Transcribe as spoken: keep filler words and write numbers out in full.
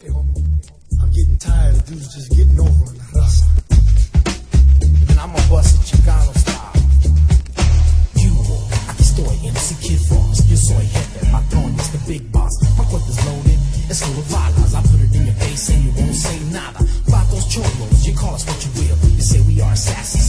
Hey, homie, I'm getting tired of dudes just getting over on the raza. Then I'ma bust it Chicano style. You, aquí estoy, M C Kid Frost. Yo soy jefe, patrón, it's the big boss. My cuerpo's loaded, it's full of balas. I put it in your face and you won't say nada. Vatos cholos, you call us what you will. You say we are assassins.